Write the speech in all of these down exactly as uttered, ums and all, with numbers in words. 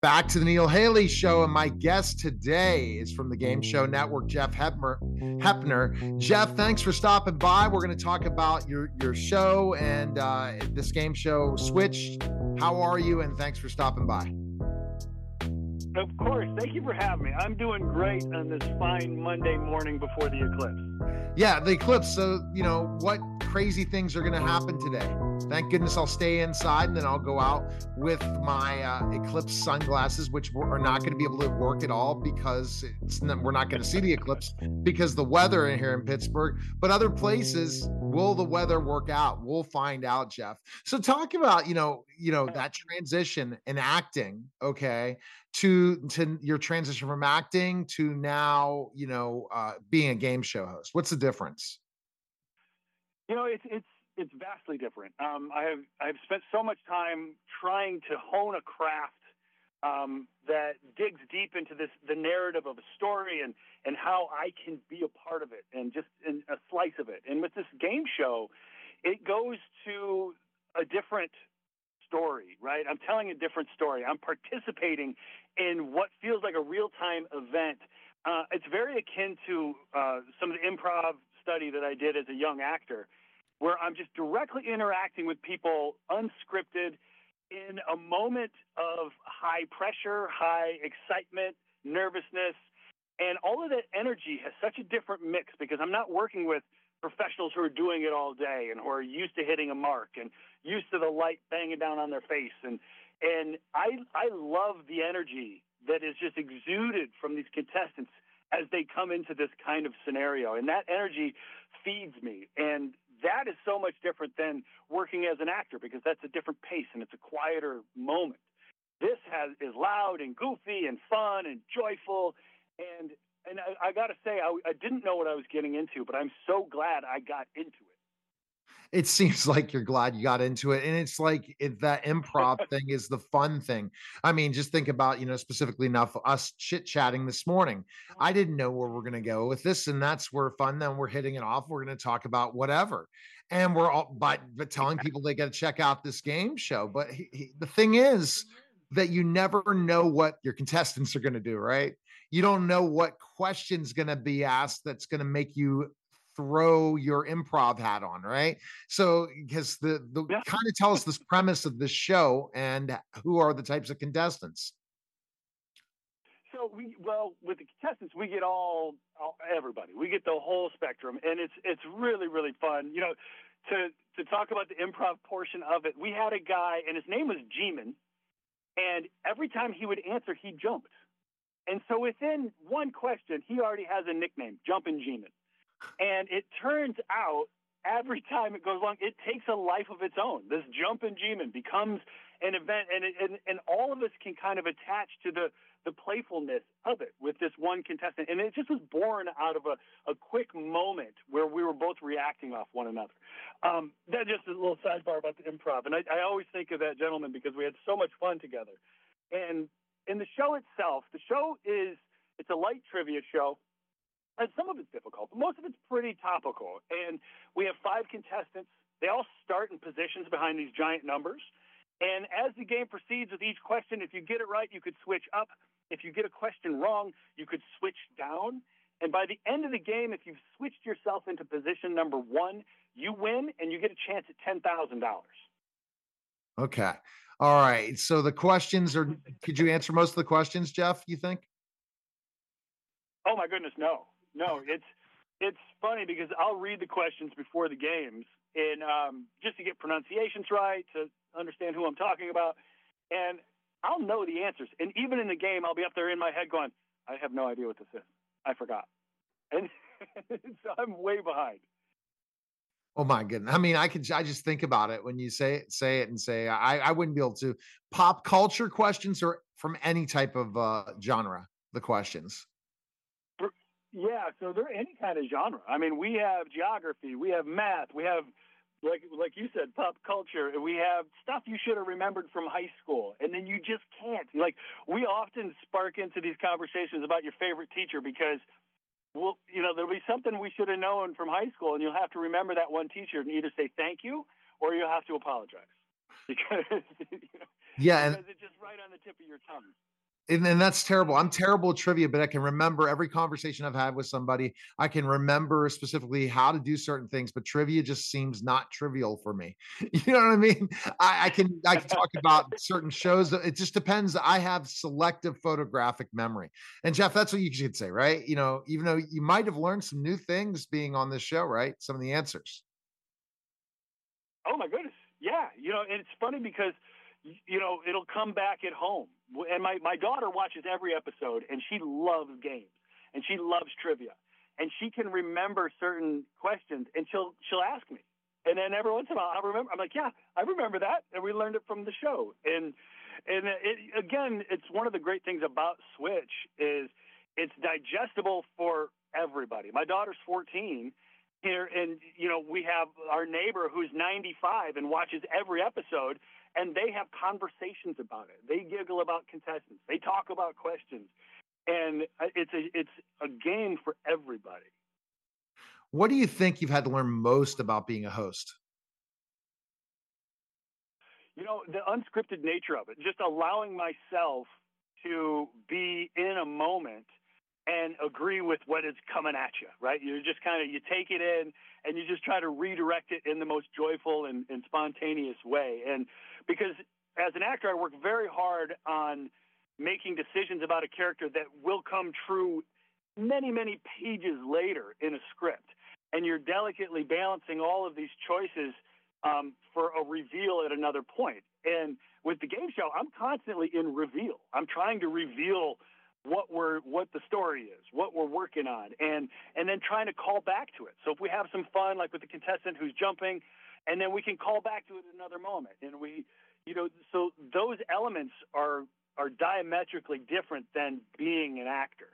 Back to the Neil Haley Show, and my guest today is from the Game Show Network, Jeff Hepner. Hepner. Jeff, thanks for stopping by. We're going to talk about your your show and uh, this game show, Switched. How are you? And thanks for stopping by. Of course. Thank you for having me. I'm doing great on this fine Monday morning before the eclipse. Yeah, the eclipse. So, you know, what crazy things are going to happen today? Thank goodness I'll stay inside, and then I'll go out with my uh, eclipse sunglasses, which are not going to be able to work at all because it's not, we're not going to see the eclipse because the weather in here in Pittsburgh. But other places, will the weather work out? We'll find out, Jeff. So talk about, you know, you know, that transition in acting, okay, to to your transition from acting to now, you know, uh, being a game show host. What's the difference? You know, it's it's it's vastly different. Um, I have I've spent so much time trying to hone a craft um, that digs deep into this the narrative of a story and and how I can be a part of it and just in a slice of it. And with this game show, it goes to a different story, right? I'm telling a different story. I'm participating in what feels like a real-time event. Uh, it's very akin to uh, some of the improv study that I did as a young actor, where I'm just directly interacting with people unscripted in a moment of high pressure, high excitement, nervousness, and all of that energy has such a different mix because I'm not working with professionals who are doing it all day and who are used to hitting a mark and used to the light banging down on their face. And and I I love the energy that is just exuded from these contestants as they come into this kind of scenario. And that energy feeds me. And that is so much different than working as an actor because that's a different pace and it's a quieter moment. This has is loud and goofy and fun and joyful. And And I, I got to say, I, I didn't know what I was getting into, but I'm so glad I got into it. It seems like you're glad you got into it. And it's like it, that improv thing is the fun thing. I mean, just think about, you know, specifically enough us chit chatting this morning. I didn't know where we're going to go with this. And that's where fun. Then we're hitting it off. We're going to talk about whatever. And we're all, but, but telling people they got to check out this game show. But he, he, the thing is that you never know what your contestants are going to do, right? You don't know what question's going to be asked that's going to make you throw your improv hat on, right? So, because the, the Yeah. kind of tell us this premise of this show and who are the types of contestants. So we, well, with the contestants, we get all, all everybody. We get the whole spectrum, and it's it's really really fun. You know, to to talk about the improv portion of it, we had a guy, and his name was G-Man, and every time he would answer, he jumped. And so within one question, he already has a nickname, Jumpin' G-Man. And it turns out every time it goes along, it takes a life of its own. This Jumpin' G-Man becomes an event, and, it, and and all of us can kind of attach to the, the playfulness of it with this one contestant. And it just was born out of a, a quick moment where we were both reacting off one another. Um, that's just a little sidebar about the improv. And I, I always think of that gentleman because we had so much fun together. And in the show itself, the show is, it's a light trivia show. And some of it's difficult, but most of it's pretty topical. And we have five contestants. They all start in positions behind these giant numbers. And as the game proceeds with each question, if you get it right, you could switch up. If you get a question wrong, you could switch down. And by the end of the game, if you've switched yourself into position number one, you win and you get a chance at ten thousand dollars. Okay. All right. So the questions are, could you answer most of the questions, Jeff, you think? Oh my goodness, no. No, it's it's funny because I'll read the questions before the games and um, just to get pronunciations right, to understand who I'm talking about, and I'll know the answers. And even in the game, I'll be up there in my head going, I have no idea what this is. I forgot. And so I'm way behind. Oh my goodness. I mean, I could, I just think about it when you say it, say it and say, I, I wouldn't be able to. Pop culture questions or from any type of uh, genre, the questions. Yeah, so they're any kind of genre. I mean, we have geography, we have math, we have, like like you said, pop culture, and we have stuff you should have remembered from high school, and then you just can't. Like, we often spark into these conversations about your favorite teacher because, well, you know, there'll be something we should have known from high school, and you'll have to remember that one teacher and either say thank you or you'll have to apologize. Because, you know, yeah, because and it's just right on the tip of your tongue. And, and that's terrible. I'm terrible at trivia, but I can remember every conversation I've had with somebody. I can remember specifically how to do certain things, but trivia just seems not trivial for me. You know what I mean? I, I can I can talk about certain shows. It just depends. I have selective photographic memory. And Jeff, that's what you should say, right? You know, even though you might have learned some new things being on this show, right? Some of the answers. Oh my goodness. Yeah. You know, and it's funny because, you know, it'll come back at home. And my, my daughter watches every episode, and she loves games, and she loves trivia. And she can remember certain questions, and she'll she'll ask me. And then every once in a while, I remember. I'm like, yeah, I remember that, and we learned it from the show. And and it, again, it's one of the great things about Switch is it's digestible for everybody. My daughter's fourteen here, and you know, we have our neighbor who's ninety-five and watches every episode. And they have conversations about it. They giggle about contestants. They talk about questions, and it's a it's a game for everybody. What do you think you've had to learn most about being a host? You know, the unscripted nature of it, just allowing myself to be in a moment and agree with what is coming at you, right? You just kind of, you take it in and you just try to redirect it in the most joyful and, and spontaneous way. And because as an actor, I work very hard on making decisions about a character that will come true many, many pages later in a script. And you're delicately balancing all of these choices um, for a reveal at another point. And with the game show, I'm constantly in reveal. I'm trying to reveal what we're what the story is, what we're working on, and and then trying to call back to it. So if we have some fun, like with the contestant who's jumping, and then we can call back to it at another moment. And we, you know, so those elements are are diametrically different than being an actor.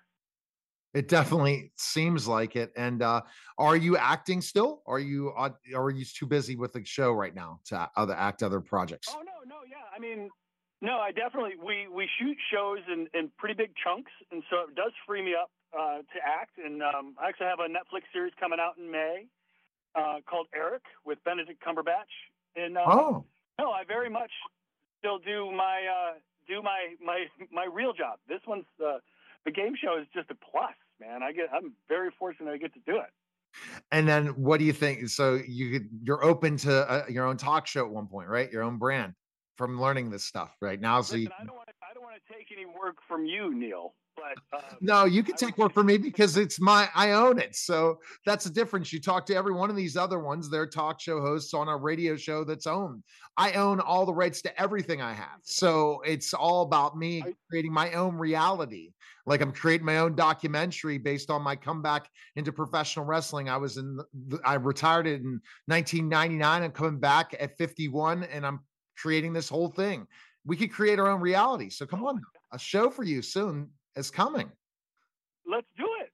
It definitely seems like it. And uh, are you acting still? Are you uh, are you too busy with the show right now to other act other projects? Oh no, no, yeah. I mean, no, I definitely we we shoot shows in, in pretty big chunks, and so it does free me up uh, to act. And um, I actually have a Netflix series coming out in May uh, called Eric with Benedict Cumberbatch. And um, oh, no, I very much still do my uh, do my my my real job. This one's uh, the game show is just a plus, man. I get I'm very fortunate I get to do it. And then what do you think? So you could, you're open to uh, your own talk show at one point, right? Your own brand from learning this stuff right now. So Listen, you, I don't want to I don't want to take any work from you, Neil. But um, no, you can I take would, work for me because it's my, I own it. So that's the difference. You talk to every one of these other ones, they're talk show hosts on a radio show that's owned. I own all the rights to everything I have. So it's all about me creating my own reality. Like I'm creating my own documentary based on my comeback into professional wrestling. I was in, I retired in nineteen ninety-nine. I'm coming back at fifty-one and I'm creating this whole thing. We could create our own reality. So come on, a show for you soon is coming. Let's do it.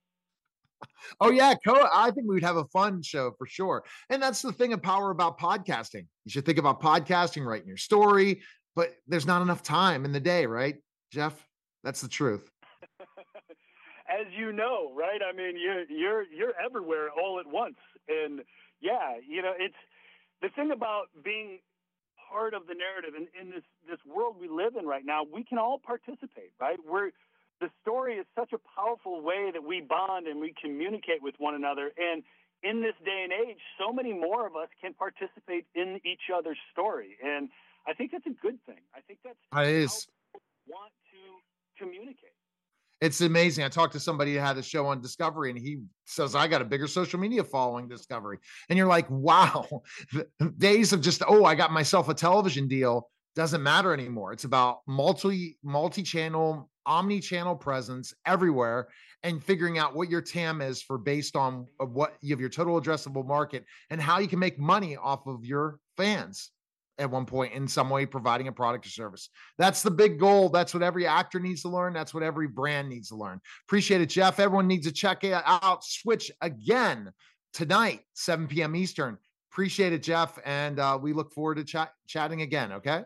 Oh yeah, co- I think we would have a fun show for sure. And that's the thing of power about podcasting. You should think about podcasting, writing your story, but there's not enough time in the day, right, Jeff? That's the truth. As you know, right? I mean, you're you're you're everywhere all at once, and yeah, you know, it's the thing about being part of the narrative in, in this this world we live in right now. We can all participate, right? We're the story is such a powerful way that we bond and we communicate with one another. And in this day and age, so many more of us can participate in each other's story. And I think that's a good thing. I think that's it is. how people want to communicate. It's amazing. I talked to somebody who had a show on Discovery and he says, I got a bigger social media following Discovery. And you're like, wow, the days of just, oh, I got myself a television deal doesn't matter anymore. It's about multi, multi-channel, omni-channel presence everywhere and figuring out what your T A M is for based on what you have your total addressable market and how you can make money off of your fans at one point in some way, providing a product or service. That's the big goal. That's what every actor needs to learn. That's what every brand needs to learn. Appreciate it, Jeff. Everyone needs to check it out. Switch again tonight, seven p.m. Eastern. Appreciate it, Jeff. And uh, we look forward to chat chatting again. Okay.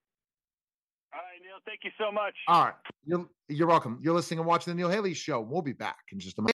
All right, Neil, thank you so much. All right. You're, you're welcome. You're listening and watching the Neil Haley Show. We'll be back in just a moment.